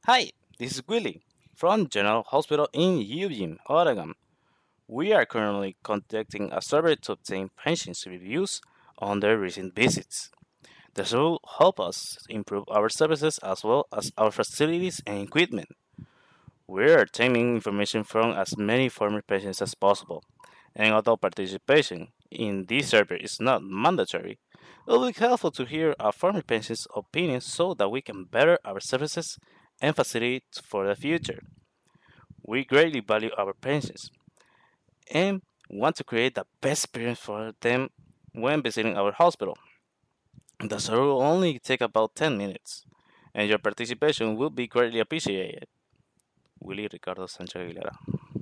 Hi, this is Willie from General Hospital in Eugene, Oregon. We are currently conducting a survey to obtain patients' reviews on their recent visits. This will help us improve our services as well as our facilities and equipment. We are obtaining information from as many former patients as possible, and although participation in this survey is not mandatory, it will be helpful to hear our former patients' opinions so that we can better our services and facilities for the future. We greatly value our patients and want to create the best experience for them when visiting our hospital. The survey will only take about 10 minutes, and your participation will be greatly appreciated. Willie Ricardo Sanchez Aguilera.